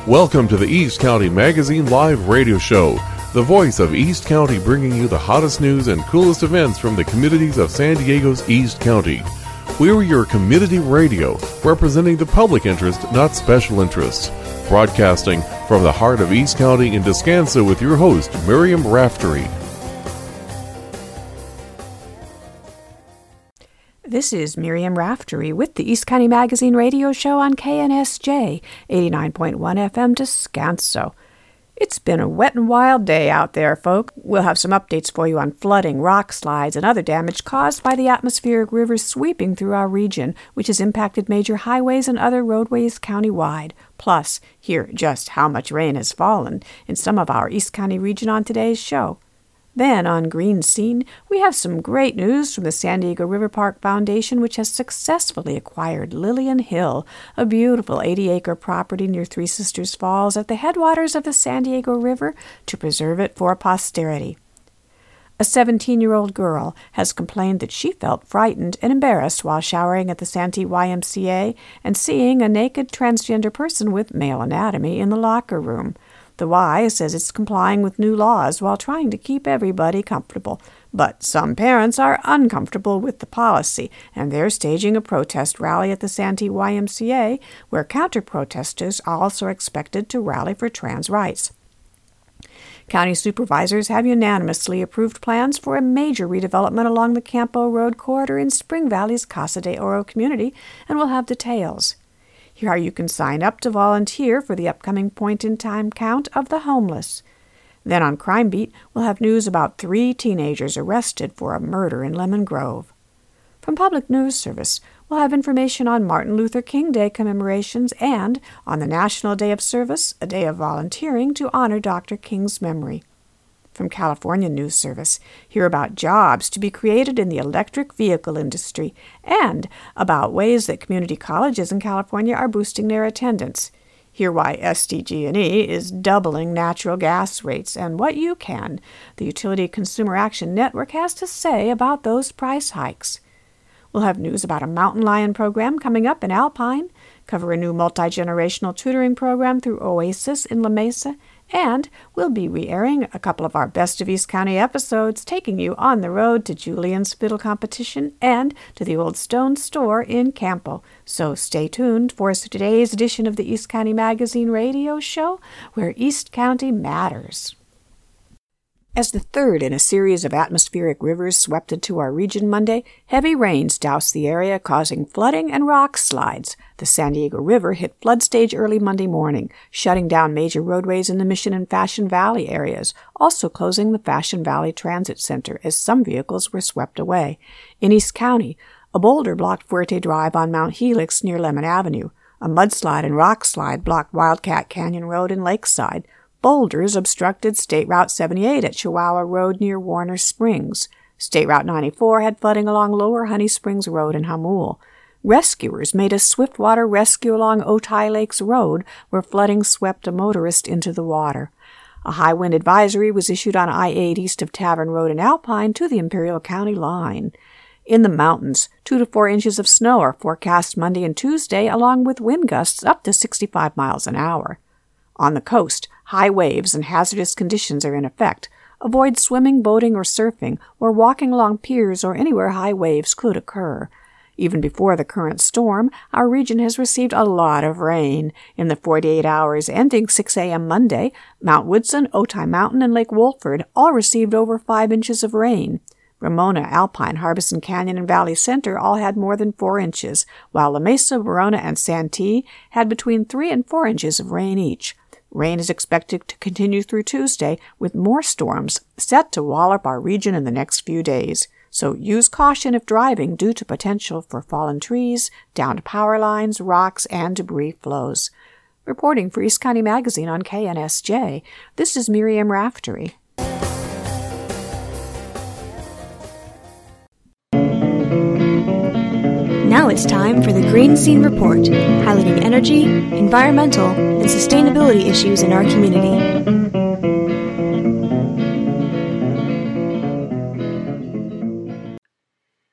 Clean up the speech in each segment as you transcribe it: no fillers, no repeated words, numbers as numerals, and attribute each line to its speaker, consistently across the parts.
Speaker 1: Welcome to the East County Magazine Live Radio Show, the voice of East County, bringing you the hottest news and coolest events from the communities of San Diego's East County. We're your community radio, representing the public interest, not special interests. Broadcasting from the heart of East County in Descanso with your host, Miriam Raftery.
Speaker 2: This is Miriam Raftery with the East County Magazine Radio Show on KNSJ 89.1 FM Descanso. It's been a wet and wild day out there, folk. We'll have some updates for you on flooding, rock slides, and other damage caused by the atmospheric rivers sweeping through our region, which has impacted major highways and other roadways countywide. Plus, hear just how much rain has fallen in some of our East County region on today's show. Then, on Green Scene, we have some great news from the San Diego River Park Foundation, which has successfully acquired Lillian Hill, a beautiful 80-acre property near Three Sisters Falls at the headwaters of the San Diego River, to preserve it for posterity. A 17-year-old girl has complained that she felt frightened and embarrassed while showering at the Santee YMCA and seeing a naked transgender person with male anatomy in the locker room. The Y says it's complying with new laws while trying to keep everybody comfortable. But some parents are uncomfortable with the policy, and they're staging a protest rally at the Santee YMCA, where counter-protesters are also expected to rally for trans rights. County supervisors have unanimously approved plans for a major redevelopment along the Campo Road corridor in Spring Valley's Casa de Oro community, and we'll have details. Here how you can sign up to volunteer for the upcoming point-in-time count of the homeless. Then on Crime Beat, we'll have news about 3 teenagers arrested for a murder in Lemon Grove. From Public News Service, we'll have information on Martin Luther King Day commemorations and, on the National Day of Service, a day of volunteering to honor Dr. King's memory. From California News Service, hear about jobs to be created in the electric vehicle industry and about ways that community colleges in California are boosting their attendance. Hear why SDG&E is doubling natural gas rates and what UCAN, the Utility Consumer Action Network, has to say about those price hikes. We'll have news about a mountain lion program coming up in Alpine, cover a new multi-generational tutoring program through Oasis in La Mesa, and we'll be re-airing a couple of our Best of East County episodes, taking you on the road to Julian's Fiddle Competition and to the Old Stone Store in Campo. So stay tuned for today's edition of the East County Magazine Radio Show, where East County matters. As the third in a series of atmospheric rivers swept into our region Monday, heavy rains doused the area, causing flooding and rock slides. The San Diego River hit flood stage early Monday morning, shutting down major roadways in the Mission and Fashion Valley areas, also closing the Fashion Valley Transit Center as some vehicles were swept away. In East County, a boulder blocked Fuerte Drive on Mount Helix near Lemon Avenue. A mudslide and rock slide blocked Wildcat Canyon Road in Lakeside. Boulders obstructed State Route 78 at Chihuahua Road near Warner Springs. State Route 94 had flooding along Lower Honey Springs Road in Hamul. Rescuers made a swiftwater rescue along Otay Lakes Road, where flooding swept a motorist into the water. A high wind advisory was issued on I-8 east of Tavern Road in Alpine to the Imperial County line. In the mountains, 2 to 4 inches of snow are forecast Monday and Tuesday, along with wind gusts up to 65 miles an hour. On the coast, high waves and hazardous conditions are in effect. Avoid swimming, boating, or surfing, or walking along piers or anywhere high waves could occur. Even before the current storm, our region has received a lot of rain. In the 48 hours ending 6 a.m. Monday, Mount Woodson, Otay Mountain, and Lake Wolford all received over 5 inches of rain. Ramona, Alpine, Harbison Canyon, and Valley Center all had more than 4 inches, while La Mesa, Verona, and Santee had between 3 and 4 inches of rain each. Rain is expected to continue through Tuesday, with more storms set to wallop our region in the next few days. So use caution if driving due to potential for fallen trees, downed power lines, rocks, and debris flows. Reporting for East County Magazine on KNSJ, this is Miriam Raftery.
Speaker 3: Now it's time for the Green Scene Report, highlighting energy, environmental, and sustainability issues in our community.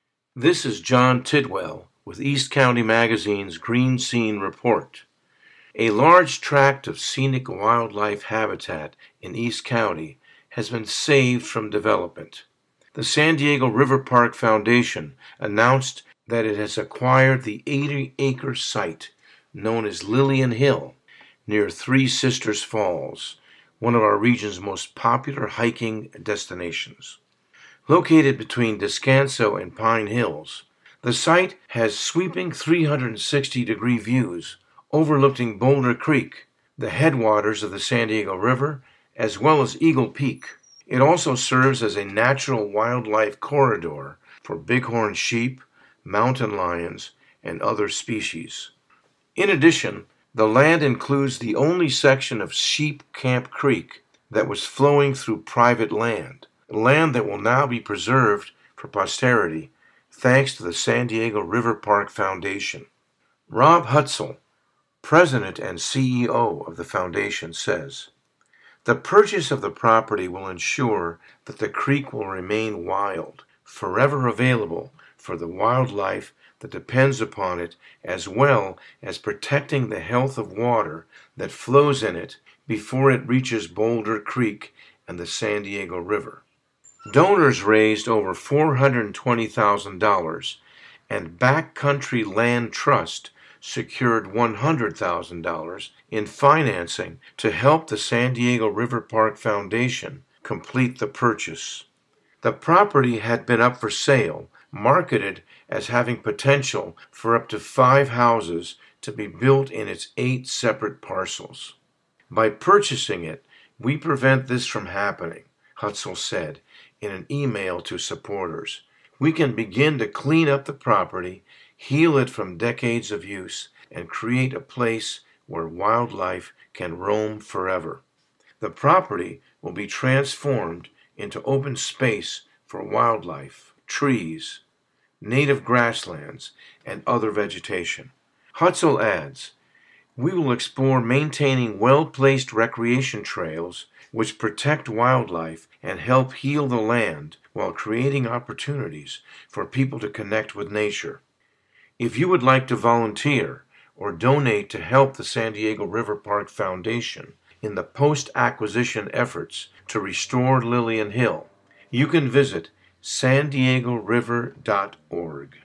Speaker 4: This is John Tidwell with East County Magazine's Green Scene Report. A large tract of scenic wildlife habitat in East County has been saved from development. The San Diego River Park Foundation announced that it has acquired the 80-acre site known as Lillian Hill near Three Sisters Falls, one of our region's most popular hiking destinations. Located between Descanso and Pine Hills, the site has sweeping 360-degree views overlooking Boulder Creek, the headwaters of the San Diego River, as well as Eagle Peak. It also serves as a natural wildlife corridor for bighorn sheep, mountain lions, and other species. In addition, the land includes the only section of Sheep Camp Creek that was flowing through private land that will now be preserved for posterity thanks to the San Diego River Park Foundation. Rob Hutzel, President and CEO of the foundation, says, "The purchase of the property will ensure that the creek will remain wild, forever available for the wildlife that depends upon it, as well as protecting the health of water that flows in it before it reaches Boulder Creek and the San Diego River." Donors raised over $420,000, and Backcountry Land Trust secured $100,000 in financing to help the San Diego River Park Foundation complete the purchase. The property had been up for sale, marketed as having potential for up to 5 houses to be built in its 8 separate parcels. "By purchasing it, we prevent this from happening," Hutzel said in an email to supporters. "We can begin to clean up the property, heal it from decades of use, and create a place where wildlife can roam forever. The property will be transformed into open space for wildlife, trees, native grasslands, and other vegetation." Hutzel adds, "We will explore maintaining well-placed recreation trails which protect wildlife and help heal the land while creating opportunities for people to connect with nature. If you would like to volunteer or donate to help the San Diego River Park Foundation in the post-acquisition efforts to restore Lillian Hill, you can visit sandiegoriver.org.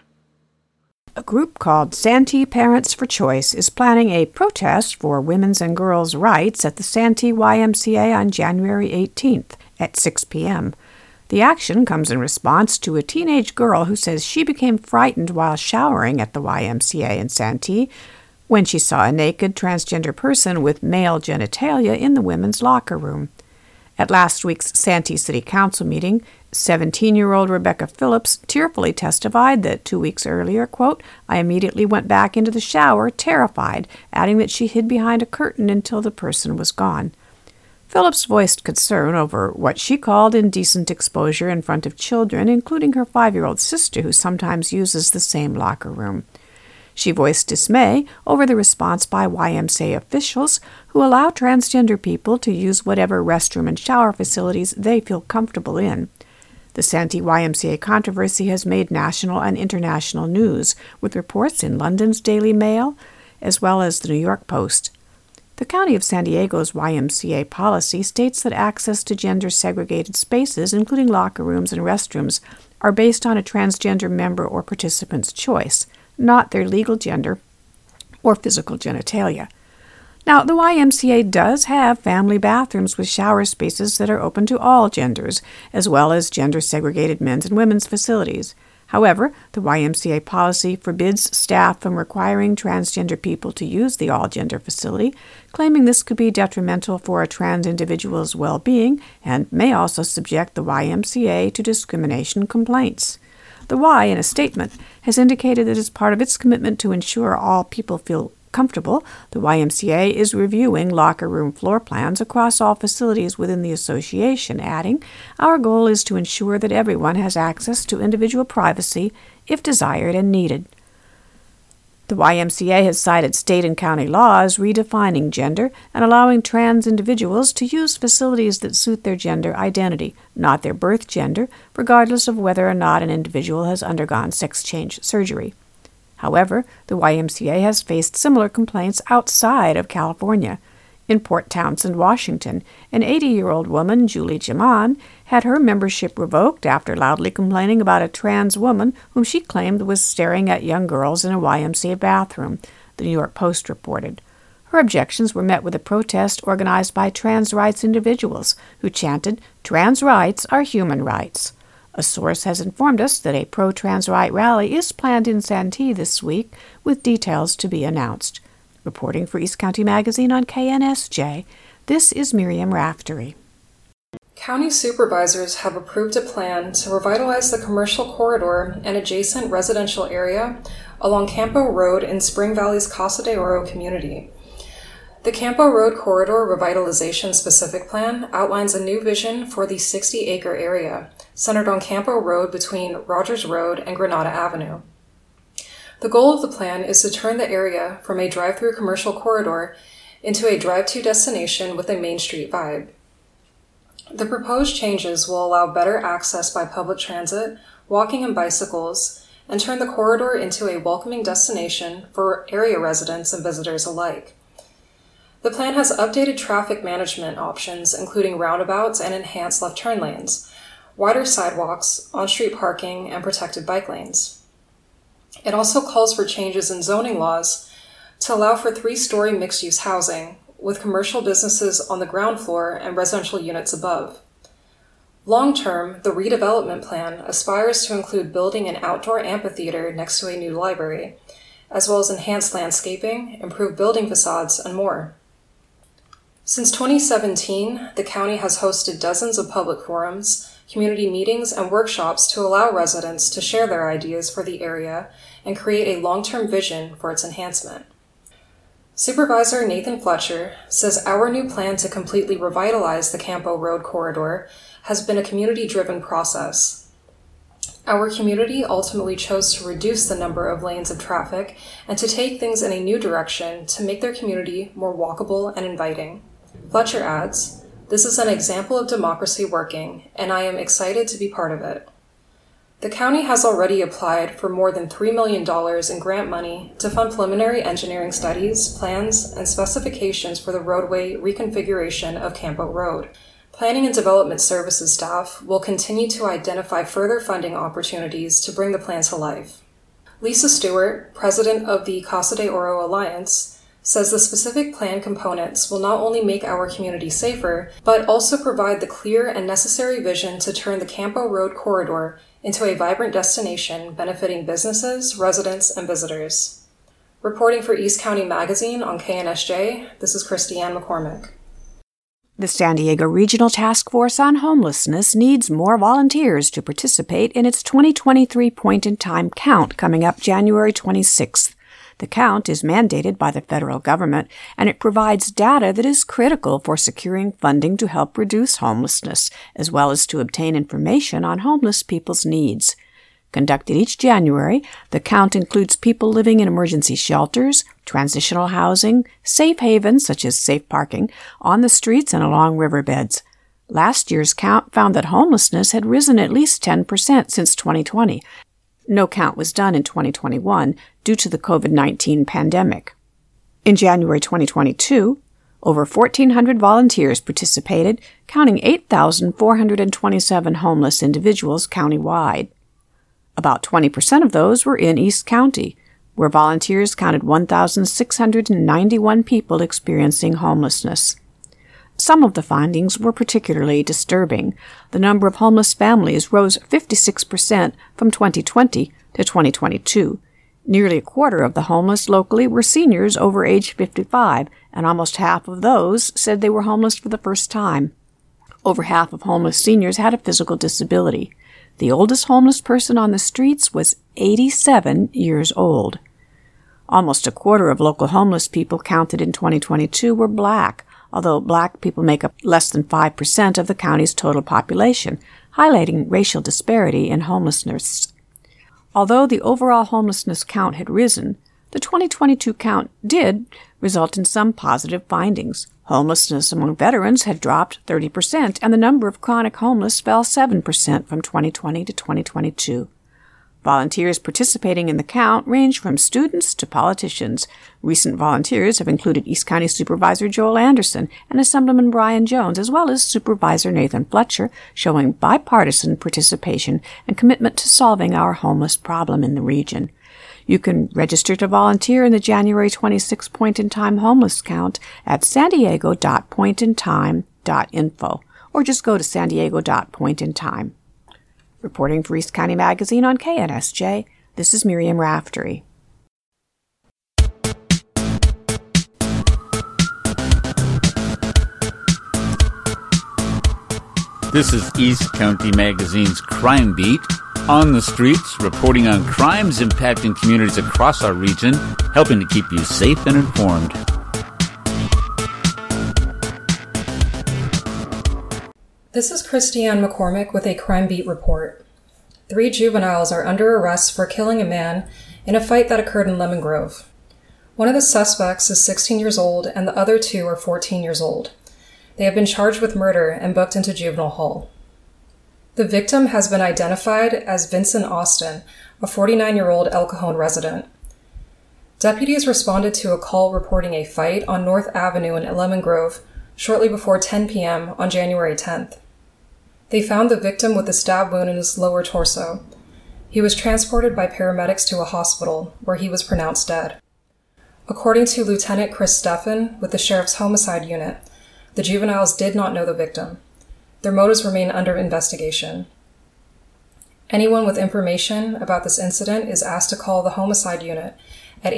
Speaker 2: A group called Santee Parents for Choice is planning a protest for women's and girls' rights at the Santee YMCA on January 18th at 6 p.m. The action comes in response to a teenage girl who says she became frightened while showering at the YMCA in Santee when she saw a naked transgender person with male genitalia in the women's locker room. At last week's Santee City Council meeting, 17-year-old Rebecca Phillips tearfully testified that 2 weeks earlier, quote, "I immediately went back into the shower, terrified," adding that she hid behind a curtain until the person was gone. Phillips voiced concern over what she called indecent exposure in front of children, including her 5-year-old sister, who sometimes uses the same locker room. She voiced dismay over the response by YMCA officials who allow transgender people to use whatever restroom and shower facilities they feel comfortable in. The Santee YMCA controversy has made national and international news, with reports in London's Daily Mail as well as the New York Post. The County of San Diego's YMCA policy states that access to gender-segregated spaces, including locker rooms and restrooms, are based on a transgender member or participant's choice, not their legal gender or physical genitalia. Now, the YMCA does have family bathrooms with shower spaces that are open to all genders, as well as gender-segregated men's and women's facilities. However, the YMCA policy forbids staff from requiring transgender people to use the all-gender facility, claiming this could be detrimental for a trans individual's well-being and may also subject the YMCA to discrimination complaints. The Y, in a statement, has indicated that as part of its commitment to ensure all people feel comfortable, the YMCA is reviewing locker room floor plans across all facilities within the association, adding, "Our goal is to ensure that everyone has access to individual privacy if desired and needed." The YMCA has cited state and county laws redefining gender and allowing trans individuals to use facilities that suit their gender identity, not their birth gender, regardless of whether or not an individual has undergone sex change surgery. However, the YMCA has faced similar complaints outside of California. In Port Townsend, Washington, an 80-year-old woman, Julie Jaman, had her membership revoked after loudly complaining about a trans woman whom she claimed was staring at young girls in a YMCA bathroom, the New York Post reported. Her objections were met with a protest organized by trans rights individuals who chanted, "Trans rights are human rights." A source has informed us that a pro-trans right rally is planned in Santee this week, with details to be announced. Reporting for East County Magazine on KNSJ, this is Miriam Raftery.
Speaker 5: County supervisors have approved a plan to revitalize the commercial corridor and adjacent residential area along Campo Road in Spring Valley's Casa de Oro community. The Campo Road Corridor Revitalization Specific Plan outlines a new vision for the 60-acre area, centered on Campo Road between Rogers Road and Granada Avenue. The goal of the plan is to turn the area from a drive-through commercial corridor into a drive-to destination with a Main Street vibe. The proposed changes will allow better access by public transit, walking and bicycles, and turn the corridor into a welcoming destination for area residents and visitors alike. The plan has updated traffic management options, including roundabouts and enhanced left turn lanes, wider sidewalks, on-street parking, and protected bike lanes. It also calls for changes in zoning laws to allow for 3-story mixed-use housing, with commercial businesses on the ground floor and residential units above. Long-term, the redevelopment plan aspires to include building an outdoor amphitheater next to a new library, as well as enhanced landscaping, improved building facades, and more. Since 2017, the county has hosted dozens of public forums, community meetings, and workshops to allow residents to share their ideas for the area and create a long-term vision for its enhancement. Supervisor Nathan Fletcher says our new plan to completely revitalize the Campo Road corridor has been a community-driven process. Our community ultimately chose to reduce the number of lanes of traffic and to take things in a new direction to make their community more walkable and inviting. Fletcher adds, "This is an example of democracy working, and I am excited to be part of it." The county has already applied for more than $3 million in grant money to fund preliminary engineering studies, plans, and specifications for the roadway reconfiguration of Campo Road. Planning and Development Services staff will continue to identify further funding opportunities to bring the plan to life. Lisa Stewart, president of the Casa de Oro Alliance, says the specific plan components will not only make our community safer, but also provide the clear and necessary vision to turn the Campo Road corridor into a vibrant destination benefiting businesses, residents, and visitors. Reporting for East County Magazine on KNSJ, this is Christiane McCormick.
Speaker 2: The San Diego Regional Task Force on Homelessness needs more volunteers to participate in its 2023 point-in-time count coming up January 26th. The count is mandated by the federal government, and it provides data that is critical for securing funding to help reduce homelessness, as well as to obtain information on homeless people's needs. Conducted each January, the count includes people living in emergency shelters, transitional housing, safe havens such as safe parking, on the streets and along riverbeds. Last year's count found that homelessness had risen at least 10% since 2020. No count was done in 2021 due to the COVID-19 pandemic. In January 2022, over 1,400 volunteers participated, counting 8,427 homeless individuals countywide. About 20% of those were in East County, where volunteers counted 1,691 people experiencing homelessness. Some of the findings were particularly disturbing. The number of homeless families rose 56% from 2020 to 2022. Nearly a quarter of the homeless locally were seniors over age 55, and almost half of those said they were homeless for the first time. Over half of homeless seniors had a physical disability. The oldest homeless person on the streets was 87 years old. Almost a quarter of local homeless people counted in 2022 were Black, although Black people make up less than 5% of the county's total population, highlighting racial disparity in homelessness. Although the overall homelessness count had risen, the 2022 count did result in some positive findings. Homelessness among veterans had dropped 30%, and the number of chronic homeless fell 7% from 2020 to 2022. Volunteers participating in the count range from students to politicians. Recent volunteers have included East County Supervisor Joel Anderson and Assemblyman Brian Jones, as well as Supervisor Nathan Fletcher, showing bipartisan participation and commitment to solving our homeless problem in the region. You can register to volunteer in the January 26 point-in-time homeless count at sandiego.pointintime.info, or just go to sandiego.pointintime. Reporting for East County Magazine on KNSJ, this is Miriam Raftery.
Speaker 6: This is East County Magazine's Crime Beat. On the streets, reporting on crimes impacting communities across our region, helping to keep you safe and informed.
Speaker 5: This is Christiane McCormick with a Crime Beat report. 3 juveniles are under arrest for killing a man in a fight that occurred in Lemon Grove. One of the suspects is 16 years old and the other 2 are 14 years old. They have been charged with murder and booked into juvenile hall. The victim has been identified as Vincent Austin, a 49-year-old El Cajon resident. Deputies responded to a call reporting a fight on North Avenue in Lemon Grove shortly before 10 p.m. on January 10th. They found the victim with a stab wound in his lower torso. He was transported by paramedics to a hospital, where he was pronounced dead. According to Lieutenant Chris Steffen with the Sheriff's Homicide Unit, the juveniles did not know the victim. Their motives remain under investigation. Anyone with information about this incident is asked to call the Homicide Unit at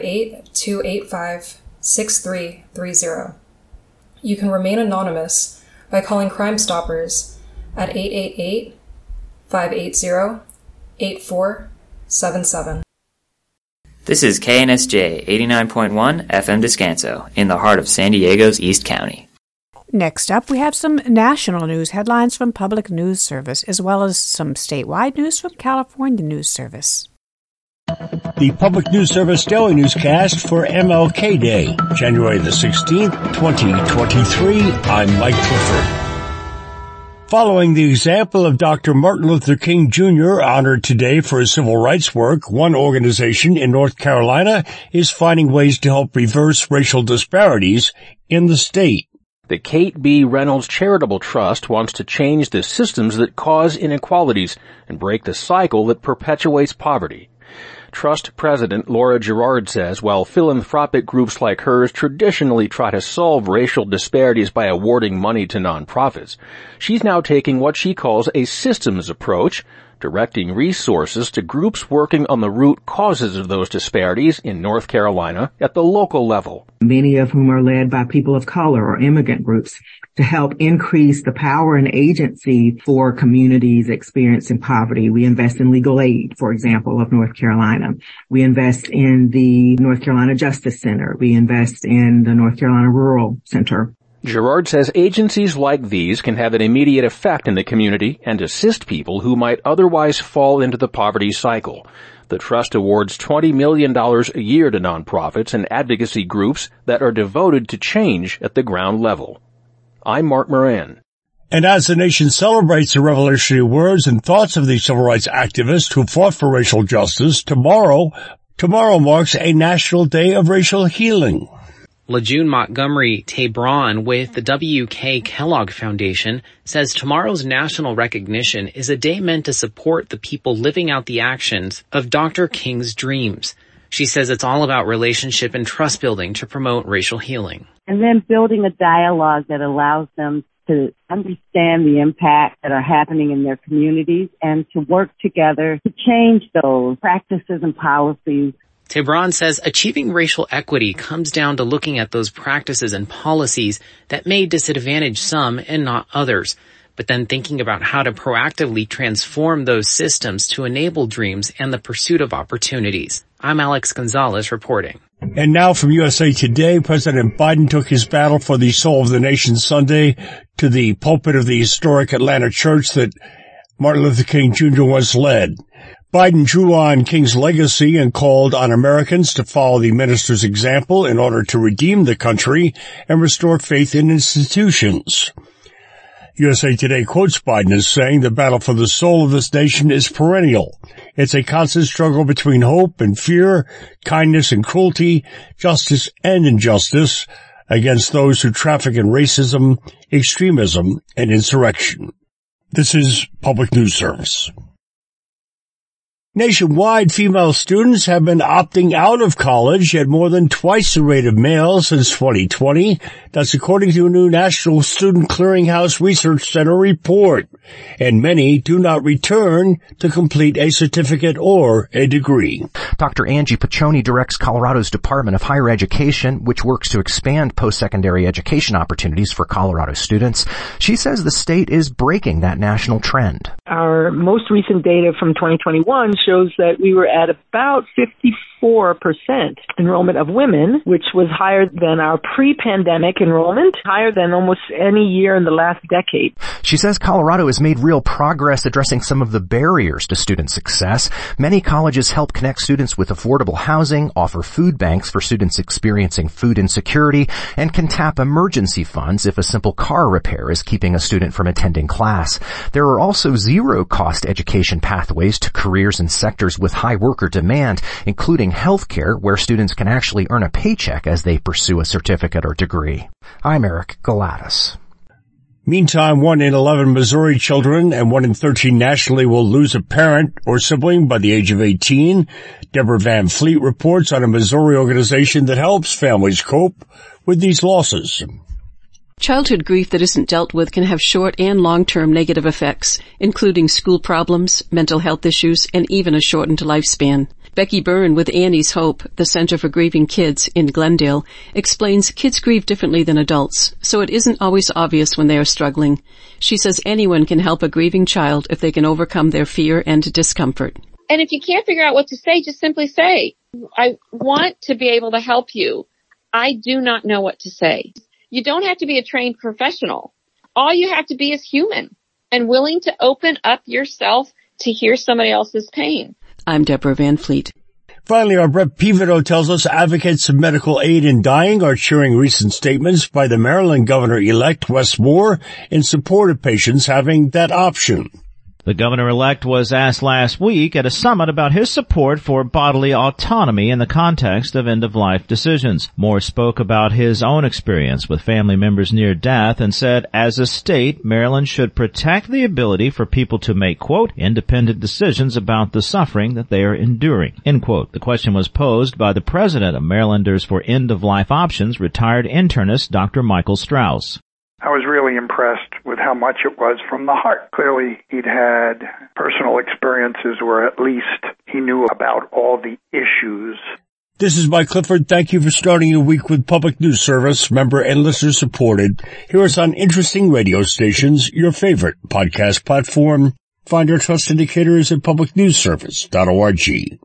Speaker 5: 858-285-6330. You can remain anonymous by calling Crime Stoppers at 888-580-8477.
Speaker 7: This is KNSJ 89.1 FM Descanso in the heart of San Diego's East County.
Speaker 2: Next up, we have some national news headlines from Public News Service, as well as some statewide news from California News Service.
Speaker 8: The Public News Service Daily Newscast for MLK Day, January the 16th, 2023. I'm Mike Clifford. Following the example of Dr. Martin Luther King Jr., honored today for his civil rights work, one organization in North Carolina is finding ways to help reverse racial disparities in the state.
Speaker 9: The Kate B. Reynolds Charitable Trust wants to change the systems that cause inequalities and break the cycle that perpetuates poverty. Trust President Laura Gerard says while philanthropic groups like hers traditionally try to solve racial disparities by awarding money to nonprofits, she's now taking what she calls a systems approach, directing resources to groups working on the root causes of those disparities in North Carolina at the local level.
Speaker 10: Many of whom are led by people of color or immigrant groups, to help increase the power and agency for communities experiencing poverty. We invest in legal aid, for example, of North Carolina. We invest in the North Carolina Justice Center. We invest in the North Carolina Rural Center.
Speaker 9: Gerard says agencies like these can have an immediate effect in the community and assist people who might otherwise fall into the poverty cycle. The trust awards $20 million a year to nonprofits and advocacy groups that are devoted to change at the ground level. I'm Mark Moran.
Speaker 8: And as the nation celebrates the revolutionary words and thoughts of these civil rights activists who fought for racial justice, tomorrow marks a National Day of Racial Healing.
Speaker 11: LaJune Montgomery Tabron with the W.K. Kellogg Foundation says tomorrow's national recognition is a day meant to support the people living out the actions of Dr. King's dreams. She says it's all about relationship and trust building to promote racial healing.
Speaker 12: And then building a dialogue that allows them to understand the impacts that are happening in their communities and to work together to change those practices and policies.
Speaker 11: Tabron says achieving racial equity comes down to looking at those practices and policies that may disadvantage some and not others, but then thinking about how to proactively transform those systems to enable dreams and the pursuit of opportunities. I'm Alex Gonzalez reporting.
Speaker 8: And now from USA Today, President Biden took his battle for the soul of the nation Sunday to the pulpit of the historic Atlanta church that Martin Luther King Jr. once led. Biden drew on King's legacy and called on Americans to follow the minister's example in order to redeem the country and restore faith in institutions. USA Today quotes Biden as saying the battle for the soul of this nation is perennial. It's a constant struggle between hope and fear, kindness and cruelty, justice and injustice against those who traffic in racism, extremism, and insurrection. This is Public News Service. Nationwide, female students have been opting out of college at more than twice the rate of males since 2020. That's according to a new National Student Clearinghouse Research Center report. And many do not return to complete a certificate or a degree.
Speaker 13: Dr. Angie Piccioni directs Colorado's Department of Higher Education, which works to expand post-secondary education opportunities for Colorado students. She says the state is breaking that national trend.
Speaker 14: Our most recent data from 2021 shows that we were at about 54% enrollment of women, which was higher than our pre-pandemic enrollment, higher than almost any year in the last decade.
Speaker 13: She says Colorado has made real progress addressing some of the barriers to student success. Many colleges help connect students with affordable housing, offer food banks for students experiencing food insecurity, and can tap emergency funds if a simple car repair is keeping a student from attending class. There are also zero-cost education pathways to careers in sectors with high worker demand, including healthcare, where students can actually earn a paycheck as they pursue a certificate or degree. I'm Eric Galatis.
Speaker 8: Meantime, 1 in 11 Missouri children and 1 in 13 nationally will lose a parent or sibling by the age of 18. Deborah Van Fleet reports on a Missouri organization that helps families cope with these losses.
Speaker 15: Childhood grief that isn't dealt with can have short and long-term negative effects, including school problems, mental health issues, and even a shortened lifespan. Becky Byrne with Annie's Hope, the Center for Grieving Kids in Glendale, explains kids grieve differently than adults, so it isn't always obvious when they are struggling. She says anyone can help a grieving child if they can overcome their fear and discomfort.
Speaker 16: And if you can't figure out what to say, just simply say, I want to be able to help you. I do not know what to say. You don't have to be a trained professional. All you have to be is human and willing to open up yourself to hear somebody else's pain.
Speaker 15: I'm Deborah Van Fleet.
Speaker 8: Finally, our Brett Pivotal tells us advocates of medical aid in dying are cheering recent statements by the Maryland Governor-elect Wes Moore in support of patients having that option.
Speaker 17: The governor-elect was asked last week at a summit about his support for bodily autonomy in the context of end-of-life decisions. Moore spoke about his own experience with family members near death and said, as a state, Maryland should protect the ability for people to make, quote, independent decisions about the suffering that they are enduring, end quote. The question was posed by the president of Marylanders for End-of-Life Options, retired internist Dr. Michael Strauss.
Speaker 18: I was really impressed with how much it was from the heart. Clearly, he'd had personal experiences where at least he knew about all the issues.
Speaker 8: This is Mike Clifford. Thank you for starting your week with Public News Service, member and listener supported. Hear us on interesting radio stations, your favorite podcast platform. Find our trust indicators at publicnewsservice.org.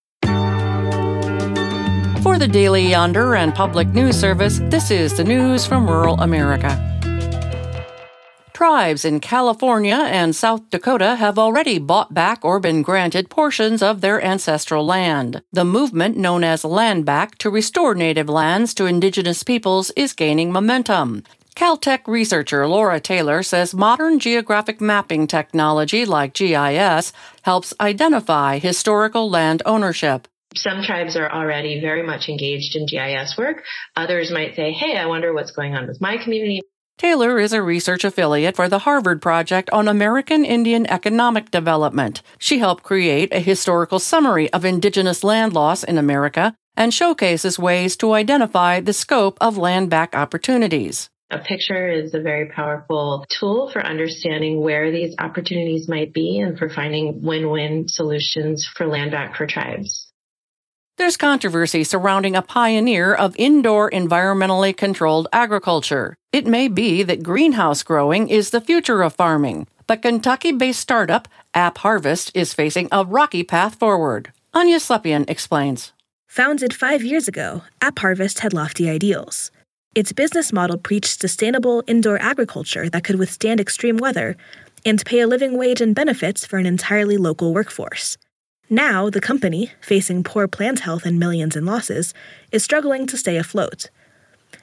Speaker 19: For the Daily Yonder and Public News Service, this is the news from rural America. Tribes in California and South Dakota have already bought back or been granted portions of their ancestral land. The movement, known as Land Back, to restore native lands to indigenous peoples is gaining momentum. Caltech researcher Laura Taylor says modern geographic mapping technology like GIS helps identify historical land ownership.
Speaker 20: Some tribes are already very much engaged in GIS work. Others might say, hey, I wonder what's going on with my community.
Speaker 19: Taylor is a research affiliate for the Harvard Project on American Indian Economic Development. She helped create a historical summary of indigenous land loss in America and showcases ways to identify the scope of land back opportunities.
Speaker 20: A picture is a very powerful tool for understanding where these opportunities might be and for finding win-win solutions for land back for tribes.
Speaker 19: There's controversy surrounding a pioneer of indoor environmentally controlled agriculture. It may be that greenhouse growing is the future of farming, but Kentucky-based startup App Harvest is facing a rocky path forward. Anya Slepian explains.
Speaker 21: Founded 5 years ago, App Harvest had lofty ideals. Its business model preached sustainable indoor agriculture that could withstand extreme weather and pay a living wage and benefits for an entirely local workforce. Now, the company, facing poor plant health and millions in losses, is struggling to stay afloat.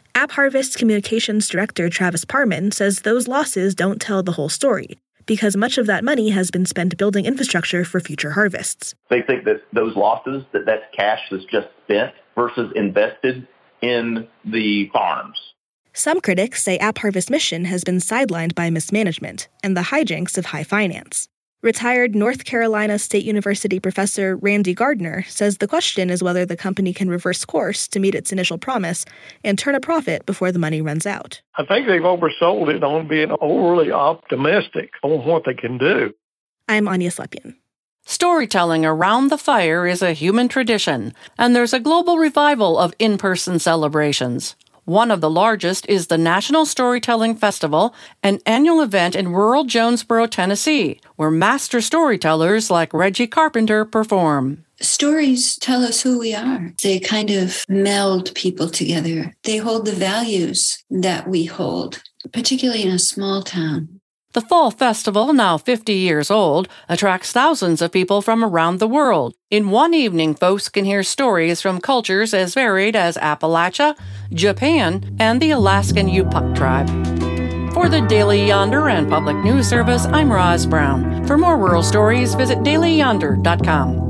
Speaker 21: AppHarvest Communications Director Travis Parman says those losses don't tell the whole story, because much of that money has been spent building infrastructure for future harvests.
Speaker 1: They think that those losses, that's cash that's just spent versus invested in the farms.
Speaker 21: Some critics say AppHarvest's mission has been sidelined by mismanagement and the hijinks of high finance. Retired North Carolina State University professor Randy Gardner says the question is whether the company can reverse course to meet its initial promise and turn a profit before the money runs out.
Speaker 22: I think they've oversold it on being overly optimistic on what they can do.
Speaker 21: I'm Anya Slepian.
Speaker 19: Storytelling around the fire is a human tradition, and there's a global revival of in-person celebrations. One of the largest is the National Storytelling Festival, an annual event in rural Jonesboro, Tennessee, where master storytellers like Reggie Carpenter perform.
Speaker 23: Stories tell us who we are. They kind of meld people together. They hold the values that we hold, particularly in a small town.
Speaker 19: The Fall Festival, now 50 years old, attracts thousands of people from around the world. In one evening, folks can hear stories from cultures as varied as Appalachia, Japan, and the Alaskan Yupik tribe. For the Daily Yonder and Public News Service, I'm Roz Brown. For more rural stories, visit dailyyonder.com.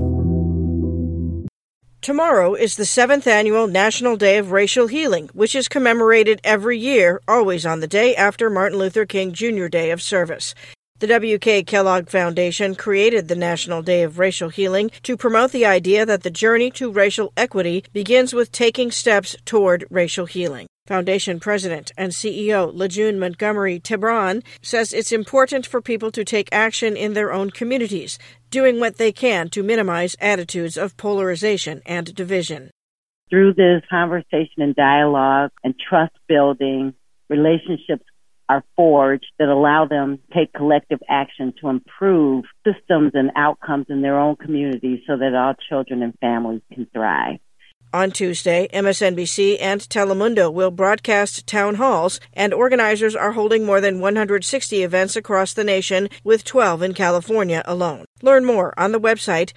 Speaker 24: Tomorrow is the 7th annual National Day of Racial Healing, which is commemorated every year, always on the day after Martin Luther King Jr. Day of Service. The W.K. Kellogg Foundation created the National Day of Racial Healing to promote the idea that the journey to racial equity begins with taking steps toward racial healing. Foundation President and CEO Lejeune Montgomery Tebron says it's important for people to take action in their own communities, doing what they can to minimize attitudes of polarization and division.
Speaker 12: Through this conversation and dialogue and trust building, relationships are forged that allow them to take collective action to improve systems and outcomes in their own communities so that all children and families can thrive.
Speaker 24: On Tuesday, MSNBC and Telemundo will broadcast town halls, and organizers are holding more than 160 events across the nation, with 12 in California alone. Learn more on the website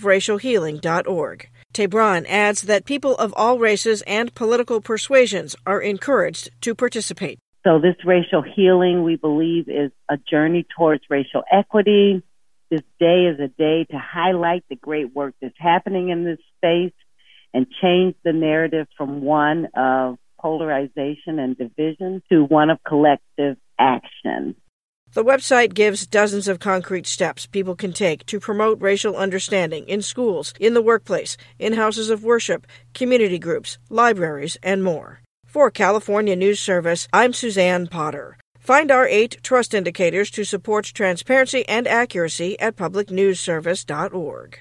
Speaker 24: dayofracialhealing.org. Tebron adds that people of all races and political persuasions are encouraged to participate.
Speaker 12: So this racial healing, we believe, is a journey towards racial equity. This day is a day to highlight the great work that's happening in this space and change the narrative from one of polarization and division to one of collective action.
Speaker 24: The website gives dozens of concrete steps people can take to promote racial understanding in schools, in the workplace, in houses of worship, community groups, libraries, and more. For California News Service, I'm Suzanne Potter. Find our 8 trust indicators to support transparency and accuracy at publicnewsservice.org.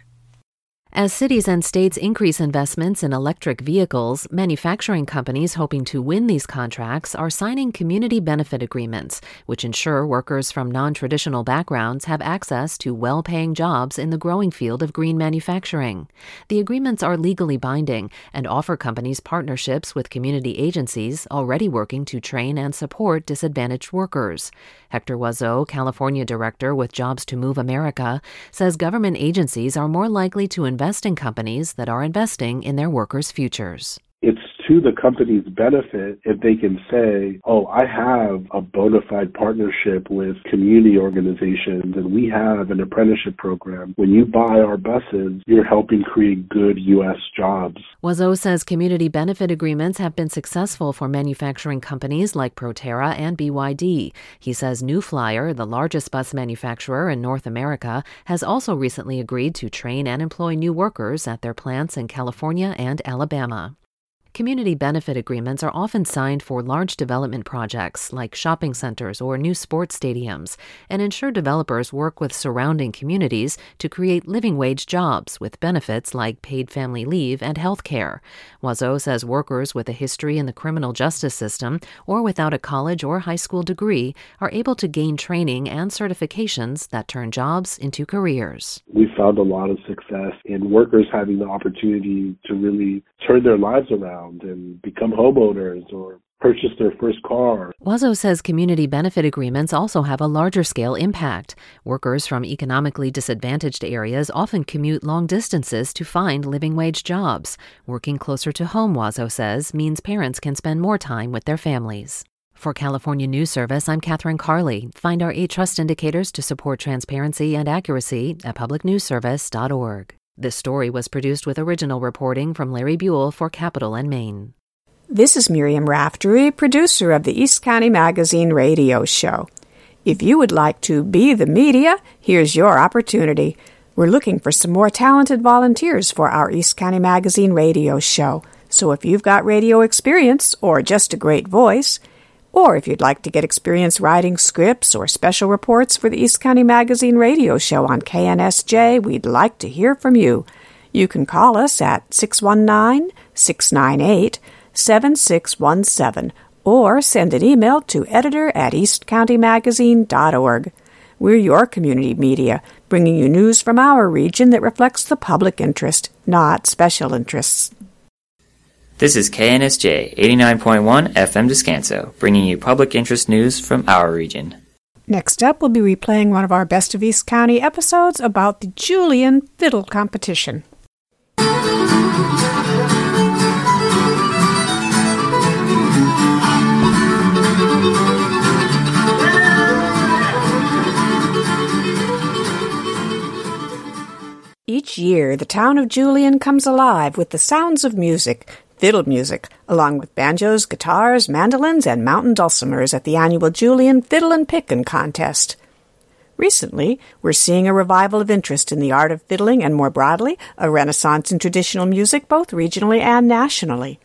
Speaker 25: As cities and states increase investments in electric vehicles, manufacturing companies hoping to win these contracts are signing community benefit agreements, which ensure workers from non-traditional backgrounds have access to well-paying jobs in the growing field of green manufacturing. The agreements are legally binding and offer companies partnerships with community agencies already working to train and support disadvantaged workers. Hector Wazeau, California director with Jobs to Move America, says government agencies are more likely to invest in companies that are investing in their workers' futures.
Speaker 26: It's to the company's benefit if they can say, oh, I have a bona fide partnership with community organizations and we have an apprenticeship program. When you buy our buses, you're helping create good U.S. jobs.
Speaker 25: Wazeau says community benefit agreements have been successful for manufacturing companies like Proterra and BYD. He says New Flyer, the largest bus manufacturer in North America, has also recently agreed to train and employ new workers at their plants in California and Alabama. Community benefit agreements are often signed for large development projects like shopping centers or new sports stadiums and ensure developers work with surrounding communities to create living wage jobs with benefits like paid family leave and health care. Wazeau says workers with a history in the criminal justice system or without a college or high school degree are able to gain training and certifications that turn jobs into careers.
Speaker 26: We found a lot of success in workers having the opportunity to really turn their lives around and become homeowners or purchase their first car.
Speaker 25: Wazo says community benefit agreements also have a larger scale impact. Workers from economically disadvantaged areas often commute long distances to find living wage jobs. Working closer to home, Wazo says, means parents can spend more time with their families. For California News Service, I'm Catherine Carley. Find our 8 trust indicators to support transparency and accuracy at publicnewsservice.org. This story was produced with original reporting from Larry Buell for Capital and Maine.
Speaker 2: This is Miriam Raftery, producer of the East County Magazine radio show. If you would like to be the media, here's your opportunity. We're looking for some more talented volunteers for our East County Magazine radio show. So if you've got radio experience or just a great voice, or if you'd like to get experience writing scripts or special reports for the East County Magazine radio show on KNSJ, we'd like to hear from you. You can call us at 619-698-7617 or send an email to editor@eastcountymagazine.org. We're your community media, bringing you news from our region that reflects the public interest, not special interests.
Speaker 3: This is KNSJ 89.1 FM Descanso, bringing you public interest news from our region.
Speaker 2: Next up, we'll be replaying one of our Best of East County episodes about the Julian Fiddle Competition. Each year, the town of Julian comes alive with the sounds of music, fiddle music, along with banjos, guitars, mandolins, and mountain dulcimers at the annual Julian Fiddle and Pickin' Contest. Recently, we're seeing a revival of interest in the art of fiddling and, more broadly, a renaissance in traditional music both regionally and nationally.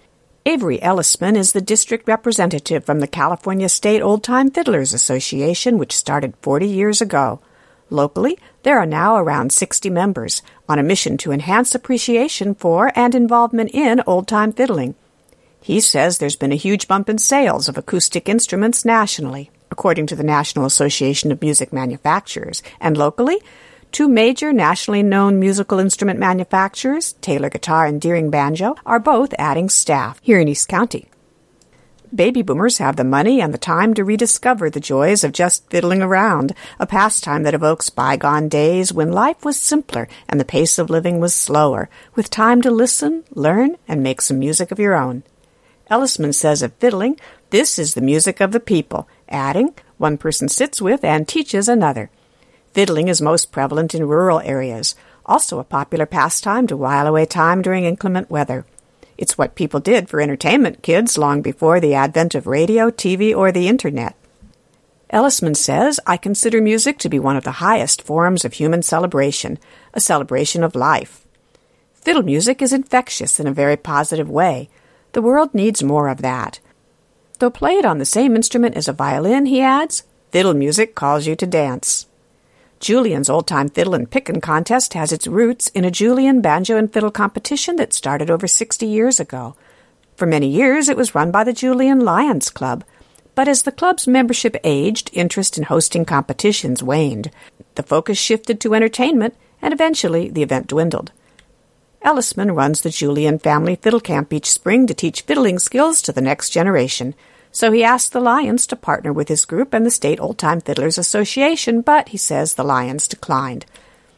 Speaker 2: Avery Ellisman is the district representative from the California State Old-Time Fiddlers Association, which started 40 years ago. Locally, there are now around 60 members on a mission to enhance appreciation for and involvement in old-time fiddling. He says there's been a huge bump in sales of acoustic instruments nationally, according to the National Association of Music Manufacturers, and locally, 2 major nationally known musical instrument manufacturers, Taylor Guitar and Deering Banjo, are both adding staff here in East County. Baby boomers have the money and the time to rediscover the joys of just fiddling around, a pastime that evokes bygone days when life was simpler and the pace of living was slower, with time to listen, learn, and make some music of your own. Ellisman says of fiddling, this is the music of the people, adding, one person sits with and teaches another. Fiddling is most prevalent in rural areas, also a popular pastime to while away time during inclement weather. It's what people did for entertainment, kids, long before the advent of radio, TV, or the Internet. Ellisman says, I consider music to be one of the highest forms of human celebration, a celebration of life. Fiddle music is infectious in a very positive way. The world needs more of that. Though played on the same instrument as a violin, he adds, fiddle music calls you to dance. Julian's Old-Time Fiddle and Pickin' Contest has its roots in a Julian banjo and fiddle competition that started over 60 years ago. For many years, it was run by the Julian Lions Club. But as the club's membership aged, interest in hosting competitions waned. The focus shifted to entertainment, and eventually the event dwindled. Ellisman runs the Julian Family Fiddle Camp each spring to teach fiddling skills to the next generation. So he asked the Lions to partner with his group and the State Old-Time Fiddlers Association, but he says the Lions declined.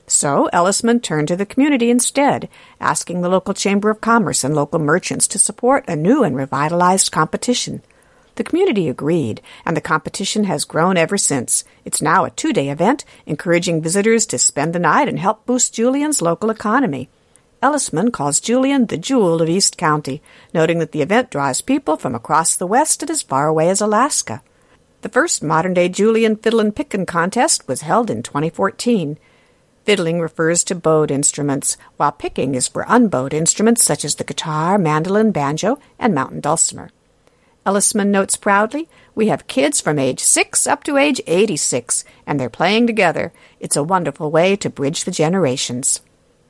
Speaker 2: So Ellisman turned to the community instead, asking the local Chamber of Commerce and local merchants to support a new and revitalized competition. The community agreed, and the competition has grown ever since. It's now a 2-day event, encouraging visitors to spend the night and help boost Julian's local economy. Ellisman calls Julian the jewel of East County, noting that the event draws people from across the West and as far away as Alaska. The first modern-day Julian Fiddle and Pickin' Contest was held in 2014. Fiddling refers to bowed instruments, while picking is for unbowed instruments such as the guitar, mandolin, banjo, and mountain dulcimer. Ellisman notes proudly, we have kids from age 6 up to age 86, and they're playing together. It's a wonderful way to bridge the generations.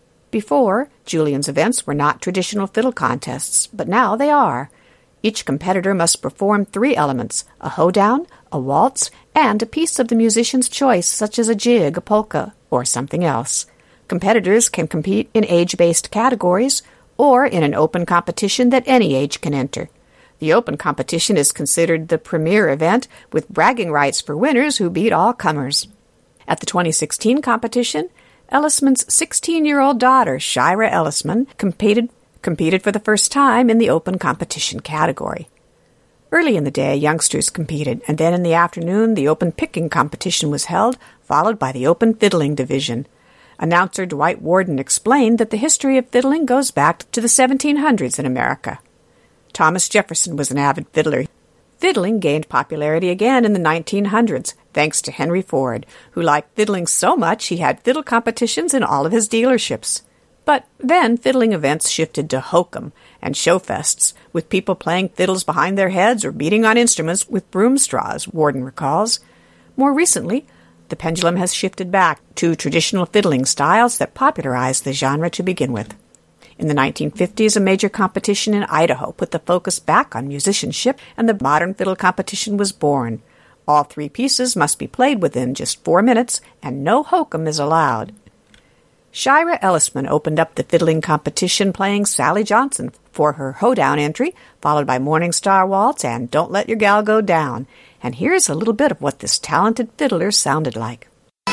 Speaker 2: Before, Julian's events were not traditional fiddle contests, but now they are. Each competitor must perform 3 elements, a hoedown, a waltz, and a piece of the musician's choice, such as a jig, a polka, or something else. Competitors can compete in age-based categories or in an open competition that any age can enter. The open competition is considered the premier event, with bragging rights for winners who beat all comers. At the 2016 competition, Ellisman's 16-year-old daughter, Shira Ellisman, competed for the first time in the open competition category. Early in the day, youngsters competed, and then in the afternoon, the open picking competition was held, followed by the open fiddling division. Announcer Dwight Warden explained that the history of fiddling goes back to the 1700s in America. Thomas Jefferson was an avid fiddler. Fiddling gained popularity again in the 1900s, thanks to Henry Ford, who liked fiddling so much he had fiddle competitions in all of his dealerships. But then fiddling events shifted to hokum and show fests, with people playing fiddles behind their heads or beating on instruments with broom straws, Warden recalls. More recently, the pendulum has shifted back to traditional fiddling styles that popularized the genre to begin with. In the 1950s, a major competition in Idaho put the focus back on musicianship, and the modern fiddle competition was born. All 3 pieces must be played within just 4 minutes, and no hokum is allowed. Shira Ellisman opened up the fiddling competition playing Sally Johnson for her hoedown entry, followed by Morning Star Waltz and Don't Let Your Gal Go Down. And here's a little bit of what this talented fiddler sounded like.